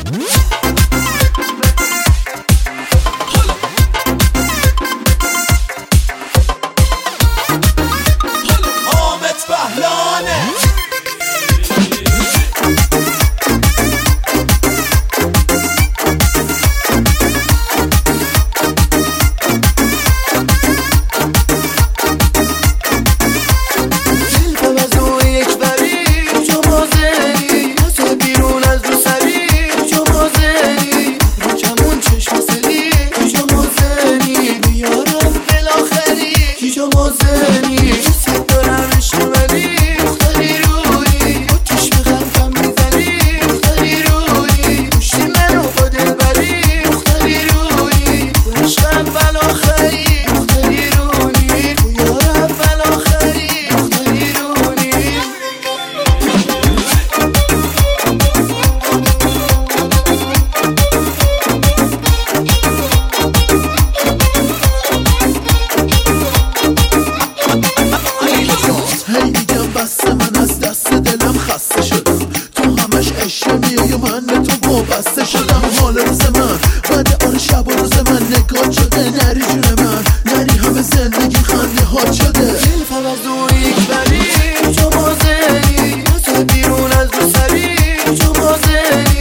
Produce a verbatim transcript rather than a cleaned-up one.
بسته شدم حال روز من بعد آن شب و روز من نگاه شده. نری جون من نری همه زندگی خنده ها شده. دل از اون یک بری تو بازنی تو بیرون از رو سری تو بازنی